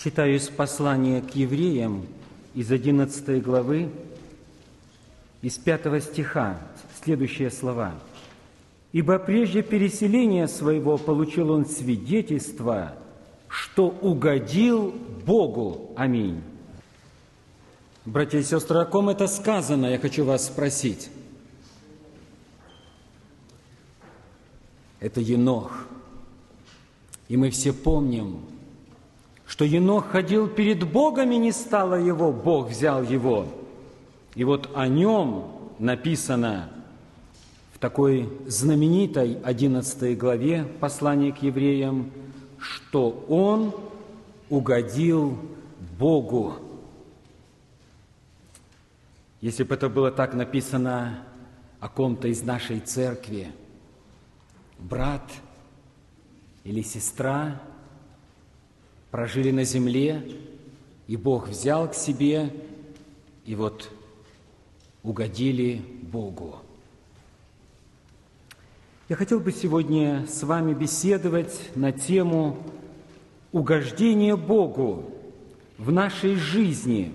Читаю из послания к евреям из 11 главы, из 5 стиха, следующие слова. «Ибо прежде переселения своего получил он свидетельство, что угодил Богу». Аминь. Братья и сестры, о ком это сказано, я хочу вас спросить. Это Енох. И мы все помним, что Енох ходил перед Богом, и не стало его, Бог взял его. И вот о нем написано в такой знаменитой 11 главе послания к евреям, что он угодил Богу. Если бы это было так написано о ком-то из нашей церкви, брат или сестра прожили на земле, и Бог взял к себе, и вот угодили Богу. Я хотел бы сегодня с вами беседовать на тему угождения Богу в нашей жизни.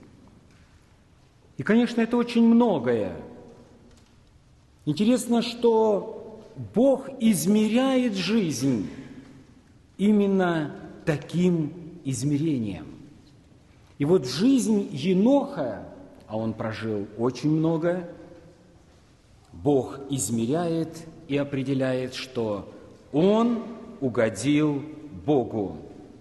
И, конечно, это очень многое. Интересно, что Бог измеряет жизнь именно таким измерением. И вот жизнь Еноха, а он прожил очень много, Бог измеряет и определяет, что он угодил Богу.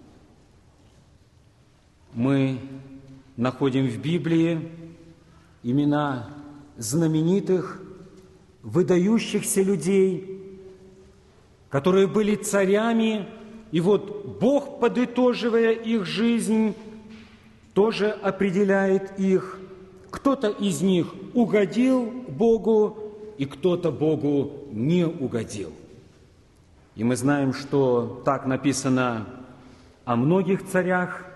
Мы находим в Библии имена знаменитых, выдающихся людей, которые были царями, и вот Бог, подытоживая их жизнь, тоже определяет их. Кто-то из них угодил Богу, и кто-то Богу не угодил. И мы знаем, что так написано о многих царях,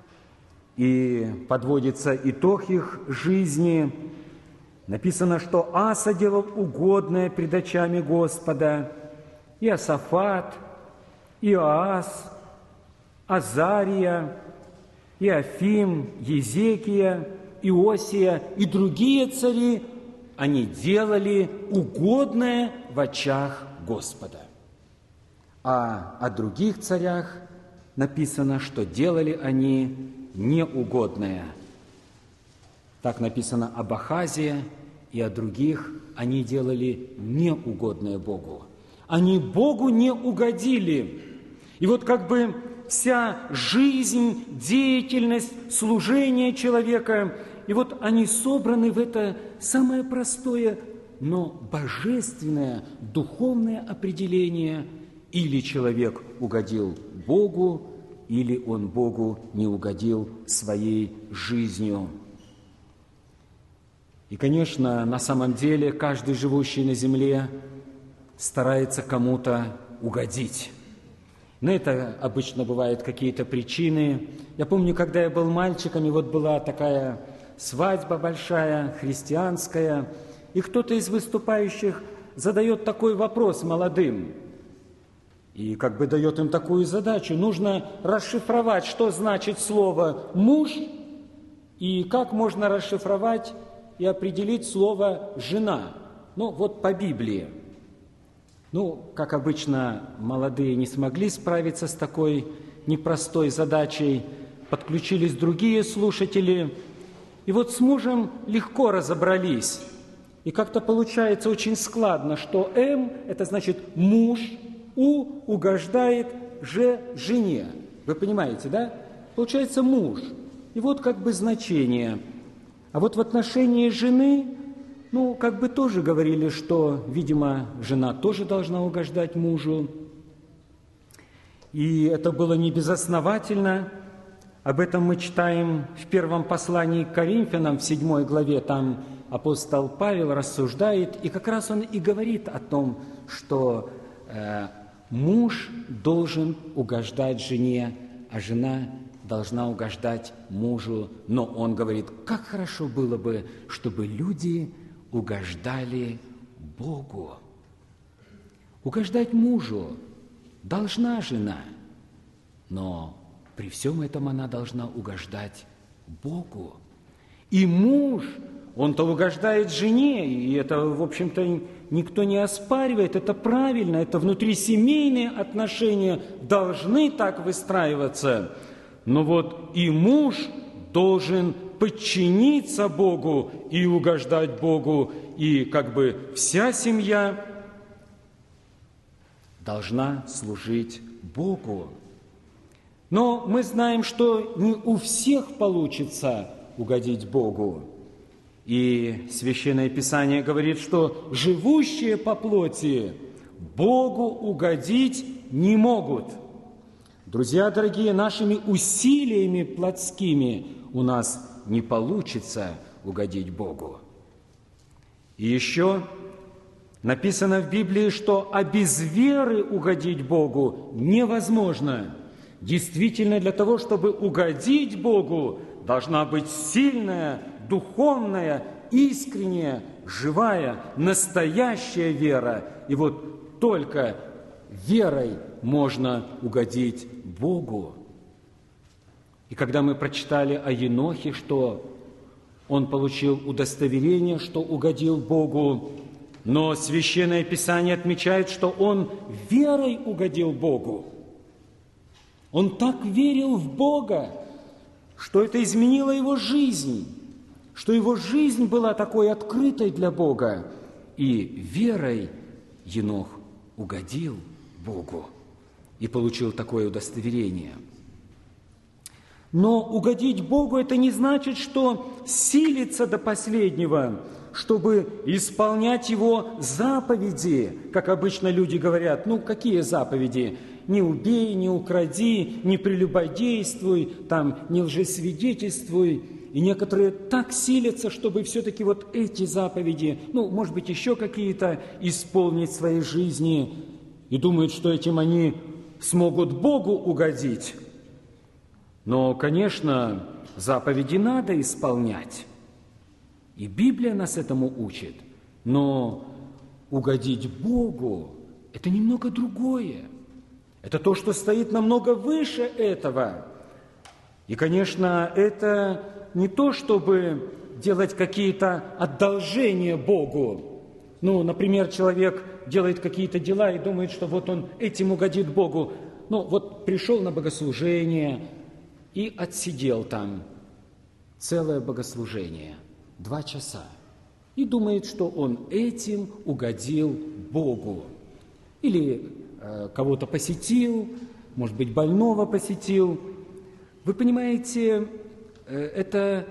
и подводится итог их жизни. Написано, что Аса делал угодное пред очами Господа, Иосафат, Иоас, Азария, Иофим, Езекия, Иосия и другие цари, они делали угодное в очах Господа. А о других царях написано, что делали они неугодное. Так написано об Ахазии и о других. Они делали неугодное Богу. Они Богу не угодили. И вот как бы вся жизнь, деятельность, служение человека, и вот они собраны в это самое простое, но божественное, духовное определение: или человек угодил Богу, или он Богу не угодил своей жизнью. И, конечно, на самом деле каждый живущий на земле старается кому-то угодить. На это обычно бывают какие-то причины. Я помню, когда я был мальчиком, и вот была такая свадьба большая, христианская, и кто-то из выступающих задает такой вопрос молодым, и как бы дает им такую задачу: нужно расшифровать, что значит слово «муж», и как можно расшифровать и определить слово «жена». Ну, вот по Библии. Ну, как обычно, молодые не смогли справиться с такой непростой задачей, подключились другие слушатели, и вот с мужем легко разобрались. И как-то получается очень складно, что «М» – это значит «муж», «у» угождает жене. Вы понимаете, да? Получается «муж». И вот как бы значение. А вот в отношении жены, ну, как бы тоже говорили, что, видимо, жена тоже должна угождать мужу. И это было не безосновательно. Об этом мы читаем в первом послании к Коринфянам, в 7 главе. Там апостол Павел рассуждает, и как раз он и говорит о том, что муж должен угождать жене, а жена должна угождать мужу. Но он говорит, как хорошо было бы, чтобы люди угождали Богу. Угождать мужу должна жена, но при всем этом она должна угождать Богу. И муж, он-то угождает жене, и это, в общем-то, никто не оспаривает, это правильно, это внутрисемейные отношения должны так выстраиваться. Но вот и муж должен подчиниться Богу и угождать Богу, и как бы вся семья должна служить Богу. Но мы знаем, что не у всех получится угодить Богу. И Священное Писание говорит, что живущие по плоти Богу угодить не могут. Друзья дорогие, нашими усилиями плотскими у нас не получится угодить Богу. И еще написано в Библии, что а без веры угодить Богу невозможно. Действительно, для того, чтобы угодить Богу, должна быть сильная, духовная, искренняя, живая, настоящая вера. И вот только верой можно угодить Богу. И когда мы прочитали о Енохе, что он получил удостоверение, что угодил Богу, но Священное Писание отмечает, что он верой угодил Богу. Он так верил в Бога, что это изменило его жизнь, что его жизнь была такой открытой для Бога. И верой Енох угодил Богу и получил такое удостоверение. Но угодить Богу – это не значит, что силиться до последнего, чтобы исполнять Его заповеди, как обычно люди говорят. Ну, какие заповеди? Не убей, не укради, не прелюбодействуй, там, не лжесвидетельствуй. И некоторые так силятся, чтобы все-таки вот эти заповеди, ну, может быть, еще какие-то исполнить в своей жизни, и думают, что этим они смогут Богу угодить. Но, конечно, заповеди надо исполнять. И Библия нас этому учит. Но угодить Богу – это немного другое. Это то, что стоит намного выше этого. И, конечно, это не то, чтобы делать какие-то одолжения Богу. Ну, например, человек делает какие-то дела и думает, что вот он этим угодит Богу. Ну, вот пришел на богослужение и отсидел там целое богослужение, 2 часа. И думает, что он этим угодил Богу. Или кого-то посетил, может быть, больного посетил. Вы понимаете, это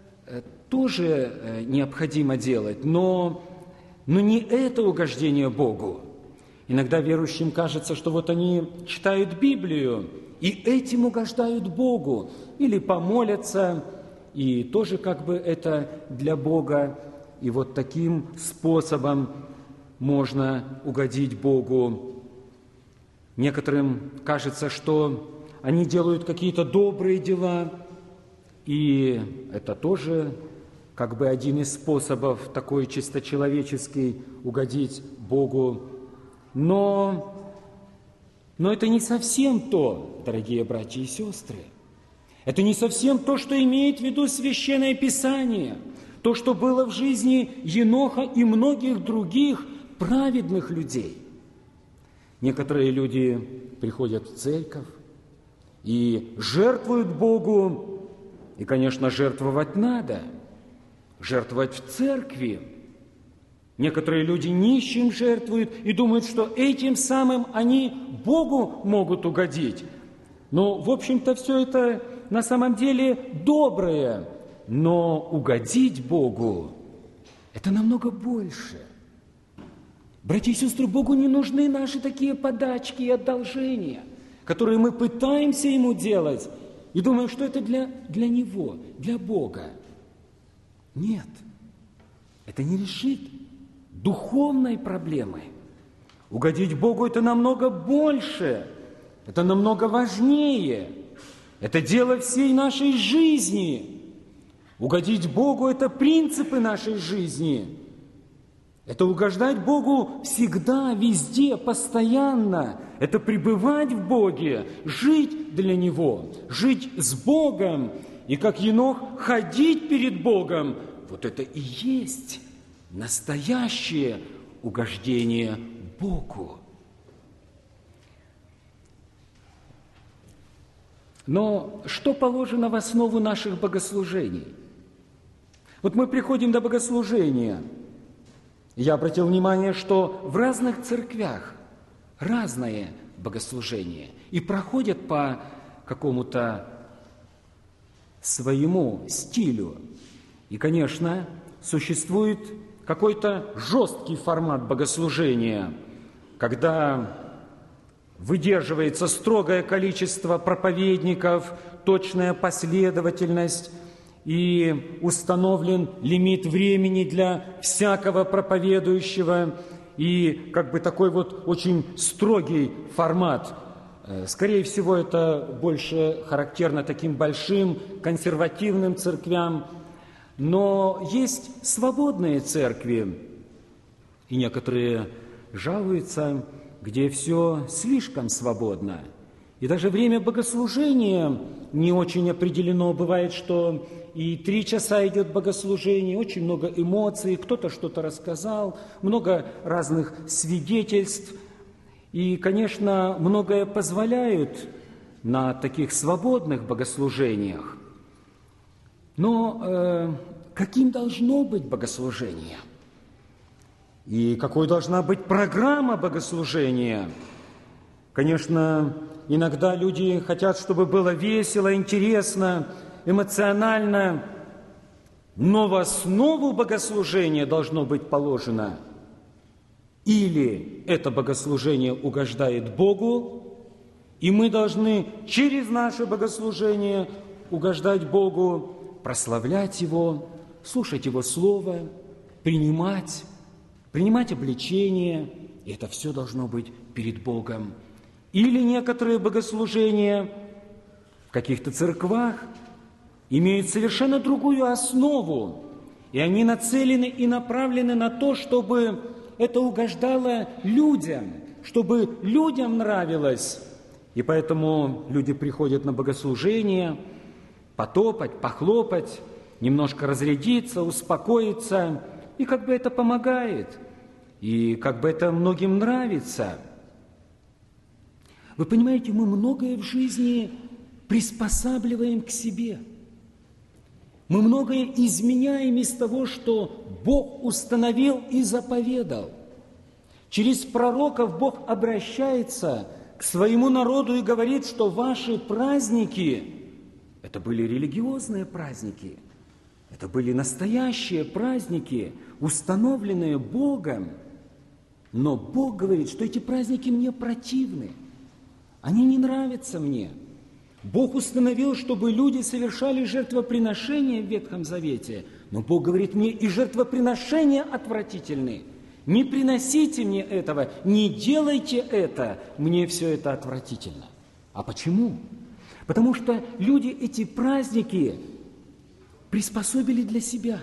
тоже необходимо делать, но не это угождение Богу. Иногда верующим кажется, что вот они читают Библию и этим угождают Богу, или помолятся, и тоже как бы это для Бога, и вот таким способом можно угодить Богу. Некоторым кажется, что они делают какие-то добрые дела, и это тоже как бы один из способов такой чисто человеческий угодить Богу. Но это не совсем то, дорогие братья и сестры. Это не совсем то, что имеет в виду Священное Писание, то, что было в жизни Еноха и многих других праведных людей. Некоторые люди приходят в церковь и жертвуют Богу, и, конечно, жертвовать надо, жертвовать в церкви. Некоторые люди нищим жертвуют и думают, что этим самым они Богу могут угодить. Но, в общем-то, все это на самом деле доброе, но угодить Богу – это намного больше. Братья и сестры, Богу не нужны наши такие подачки и одолжения, которые мы пытаемся Ему делать и думаем, что это для Него, для Бога. Нет, это не решит духовной проблемы. Угодить Богу – это намного больше, это намного важнее. Это дело всей нашей жизни. Угодить Богу – это принципы нашей жизни. Это угождать Богу всегда, везде, постоянно. Это пребывать в Боге, жить для Него, жить с Богом. И как Енох, ходить перед Богом. Вот это и есть настоящее угождение Богу. Но что положено в основу наших богослужений? Вот мы приходим до богослужения. Я обратил внимание, что в разных церквях разное богослужение. И проходят по какому-то своему стилю. И, конечно, существует какой-то жесткий формат богослужения, когда выдерживается строгое количество проповедников, точная последовательность, и установлен лимит времени для всякого проповедующего, и как бы такой вот очень строгий формат. Скорее всего, это больше характерно таким большим консервативным церквям, но есть свободные церкви, и некоторые жалуются, где все слишком свободно. И даже время богослужения не очень определено. Бывает, что и 3 часа идет богослужение, очень много эмоций, кто-то что-то рассказал, много разных свидетельств. И, конечно, многое позволяют на таких свободных богослужениях. Но каким должно быть богослужение? И какой должна быть программа богослужения? Конечно, иногда люди хотят, чтобы было весело, интересно, эмоционально, но в основу богослужения должно быть положено: или это богослужение угождает Богу, и мы должны через наше богослужение угождать Богу, прославлять Его, слушать Его Слово, принимать обличение, и это все должно быть перед Богом. Или некоторые богослужения в каких-то церквах имеют совершенно другую основу, и они нацелены и направлены на то, чтобы это угождало людям, чтобы людям нравилось. И поэтому люди приходят на богослужение потопать, похлопать, немножко разрядиться, успокоиться, и как бы это помогает, и как бы это многим нравится. Вы понимаете, мы многое в жизни приспосабливаем к себе. Мы многое изменяем из того, что Бог установил и заповедал. Через пророков Бог обращается к своему народу и говорит, что ваши праздники, это были религиозные праздники, это были настоящие праздники, установленные Богом. Но Бог говорит, что эти праздники мне противны, они не нравятся мне. Бог установил, чтобы люди совершали жертвоприношения в Ветхом Завете, но Бог говорит мне, и жертвоприношения отвратительны. Не приносите мне этого, не делайте это, мне все это отвратительно. А почему? Потому что люди эти праздники приспособили для себя.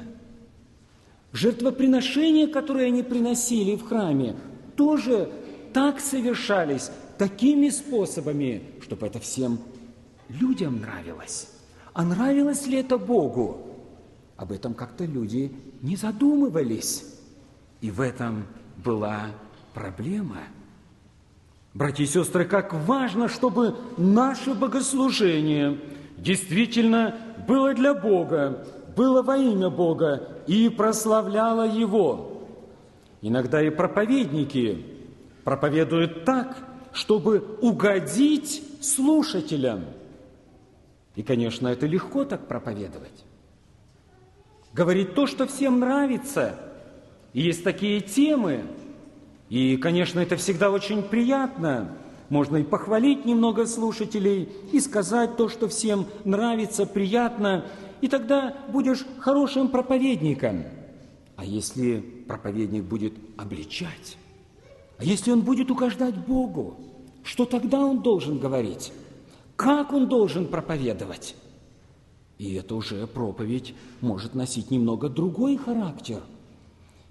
Жертвоприношения, которые они приносили в храме, тоже так совершались, такими способами, чтобы это всем людям нравилось. А нравилось ли это Богу? Об этом как-то люди не задумывались. И в этом была проблема. Братья и сестры, как важно, чтобы наше богослужение действительно было для Бога, было во имя Бога и прославляло Его. Иногда и проповедники проповедуют так, чтобы угодить слушателям. И, конечно, это легко так проповедовать. Говорить то, что всем нравится. И есть такие темы. И, конечно, это всегда очень приятно. Можно и похвалить немного слушателей, и сказать то, что всем нравится, приятно. И тогда будешь хорошим проповедником. А если проповедник будет обличать? А если он будет угождать Богу? Что тогда он должен говорить? Как он должен проповедовать? И это уже проповедь может носить немного другой характер.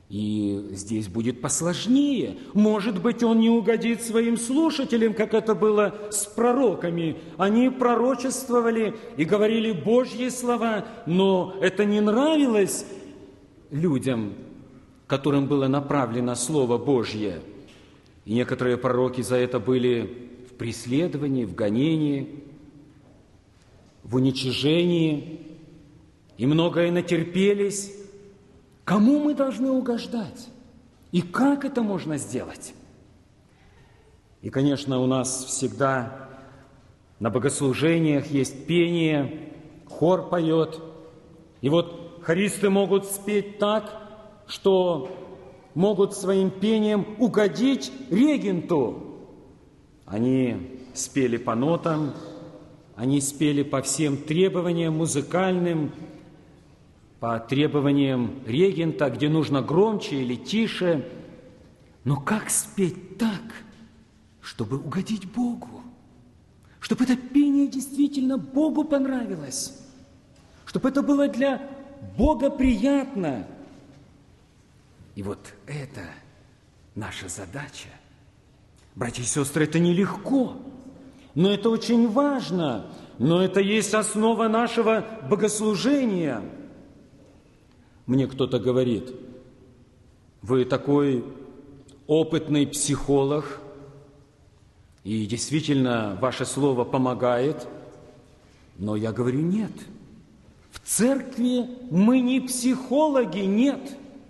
И здесь будет посложнее. Может быть, он не угодит своим слушателям, как это было с пророками. Они пророчествовали и говорили Божьи слова, но это не нравилось людям, которым было направлено Слово Божье. И некоторые пророки за это были в преследовании, в гонении, в уничижении, и многое натерпелись. Кому мы должны угождать? И как это можно сделать? И, конечно, у нас всегда на богослужениях есть пение, хор поет. И вот хористы могут спеть так, что могут своим пением угодить регенту. Они спели по нотам, они спели по всем требованиям музыкальным, по требованиям регента, где нужно громче или тише. Но как спеть так, чтобы угодить Богу? Чтобы это пение действительно Богу понравилось? Чтобы это было для Бога приятно? И вот это наша задача. Братья и сестры, это нелегко, но это очень важно, но это есть основа нашего богослужения. Мне кто-то говорит: вы такой опытный психолог, и действительно ваше слово помогает. Но я говорю: нет. В церкви мы не психологи, нет.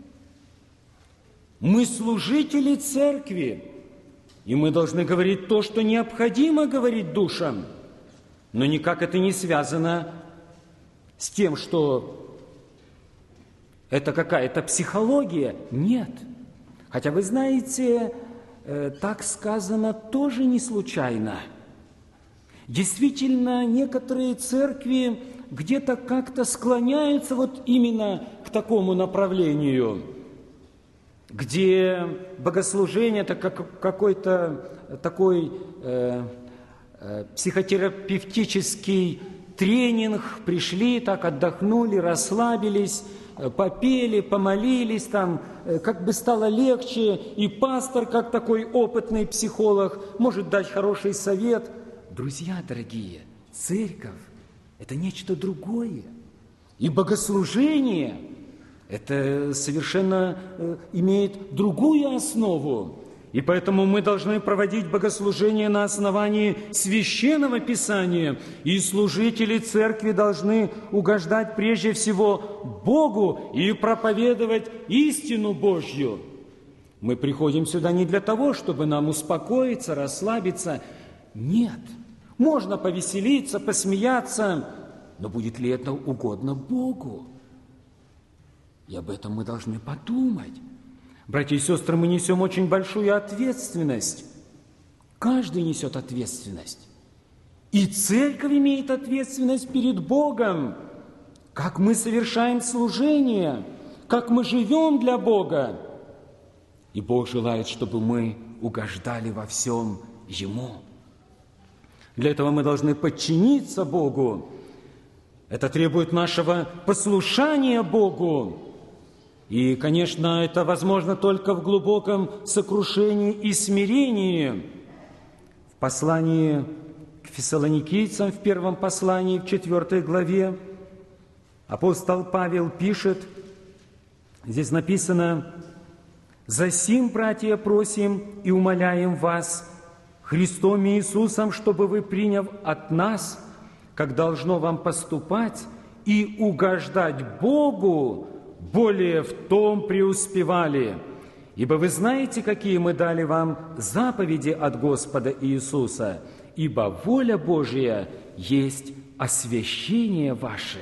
Мы служители церкви, и мы должны говорить то, что необходимо говорить душам. Но никак это не связано с тем, что это какая-то психология. Нет. Хотя, вы знаете, так сказано тоже не случайно. Действительно, некоторые церкви где-то как-то склоняются вот именно к такому направлению, где богослужение – это какой-то такой психотерапевтический тренинг, пришли, так отдохнули, расслабились, попели, помолились, там как бы стало легче, и пастор, как такой опытный психолог, может дать хороший совет. Друзья дорогие, церковь – это нечто другое. И богослужение – это совершенно имеет другую основу. И поэтому мы должны проводить богослужение на основании Священного Писания. И служители церкви должны угождать прежде всего Богу и проповедовать истину Божью. Мы приходим сюда не для того, чтобы нам успокоиться, расслабиться. Нет. Можно повеселиться, посмеяться, но будет ли это угодно Богу? И об этом мы должны подумать. Братья и сестры, мы несем очень большую ответственность. Каждый несет ответственность. И церковь имеет ответственность перед Богом. Как мы совершаем служение, как мы живем для Бога. И Бог желает, чтобы мы угождали во всем Ему. Для этого мы должны подчиниться Богу. Это требует нашего послушания Богу. И, конечно, это возможно только в глубоком сокрушении и смирении. В послании к фессалоникийцам, в первом послании, в 4 главе, апостол Павел пишет, здесь написано: «Засим, братья, просим и умоляем вас Христом Иисусом, чтобы вы, приняв от нас, как должно вам поступать, и угождать Богу, более в том преуспевали. Ибо вы знаете, какие мы дали вам заповеди от Господа Иисуса, ибо воля Божия есть освящение ваше».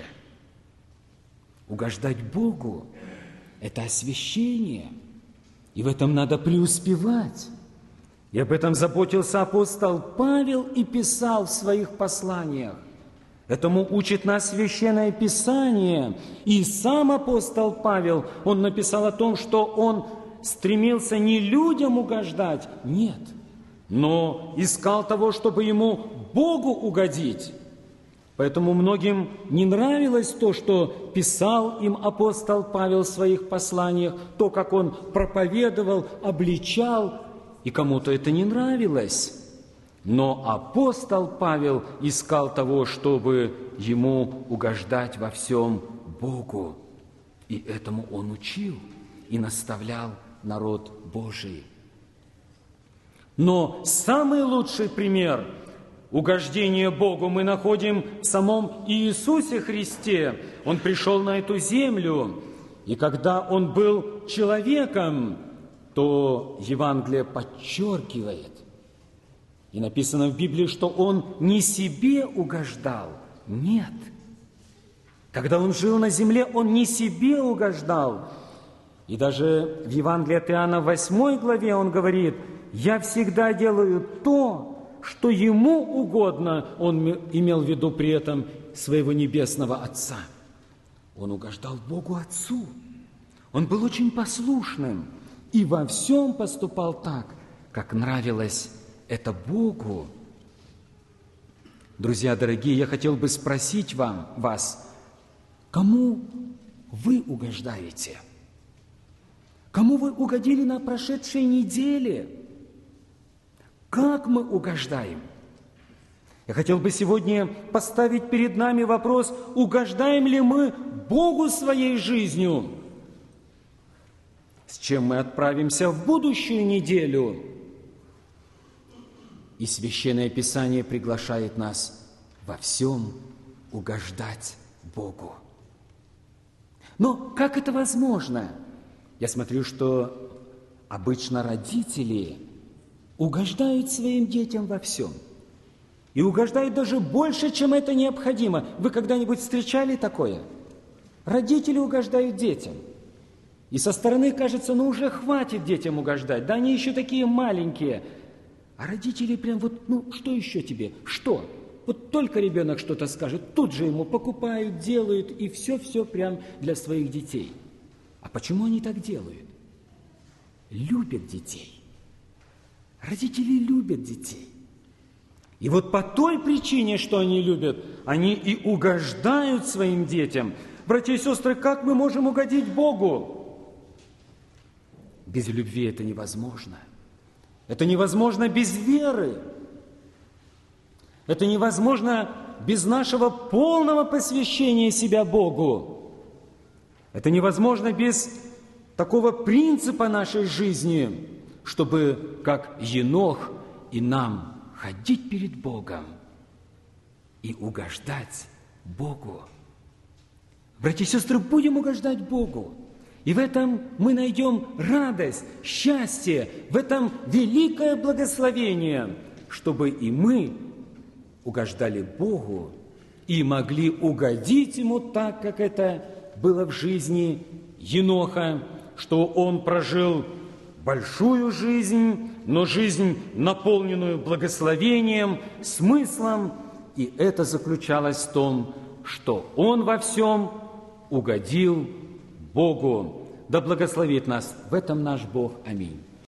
Угождать Богу – это освящение, и в этом надо преуспевать. И об этом заботился апостол Павел и писал в своих посланиях. Этому учит нас Священное Писание. И сам апостол Павел, он написал о том, что он стремился не людям угождать, нет, но искал того, чтобы ему Богу угодить. Поэтому многим не нравилось то, что писал им апостол Павел в своих посланиях, то, как он проповедовал, обличал, и кому-то это не нравилось. Но апостол Павел искал того, чтобы ему угождать во всем Богу. И этому он учил и наставлял народ Божий. Но самый лучший пример угождения Богу мы находим в самом Иисусе Христе. Он пришел на эту землю, и когда Он был человеком, то Евангелие подчеркивает, и написано в Библии, что Он не себе угождал. Нет. Когда Он жил на земле, Он не себе угождал. И даже в Евангелии от Иоанна, 8 главе, Он говорит: «Я всегда делаю то, что Ему угодно». Он имел в виду при этом своего небесного Отца. Он угождал Богу Отцу. Он был очень послушным и во всем поступал так, как нравилось это Богу. Друзья дорогие, я хотел бы спросить вас, кому вы угождаете? Кому вы угодили на прошедшей неделе? Как мы угождаем? Я хотел бы сегодня поставить перед нами вопрос, угождаем ли мы Богу своей жизнью? С чем мы отправимся в будущую неделю? И Священное Писание приглашает нас во всем угождать Богу. Но как это возможно? Я смотрю, что обычно родители угождают своим детям во всем. И угождают даже больше, чем это необходимо. Вы когда-нибудь встречали такое? Родители угождают детям. И со стороны кажется, уже хватит детям угождать. Да они еще такие маленькие. А родители прям что еще тебе? Что? Вот только ребенок что-то скажет, тут же ему покупают, делают, и все прям для своих детей. А почему они так делают? Любят детей. Родители любят детей. И вот по той причине, что они любят, они и угождают своим детям. Братья и сестры, как мы можем угодить Богу? Без любви это невозможно. Это невозможно без веры. Это невозможно без нашего полного посвящения себя Богу. Это невозможно без такого принципа нашей жизни, чтобы, как Енох, и нам ходить перед Богом и угождать Богу. Братья и сестры, будем угождать Богу. И в этом мы найдем радость, счастье, в этом великое благословение, чтобы и мы угождали Богу и могли угодить Ему так, как это было в жизни Еноха, что он прожил большую жизнь, но жизнь, наполненную благословением, смыслом, и это заключалось в том, что он во всем угодил Богу. Да благословит нас в этом наш Бог. Аминь.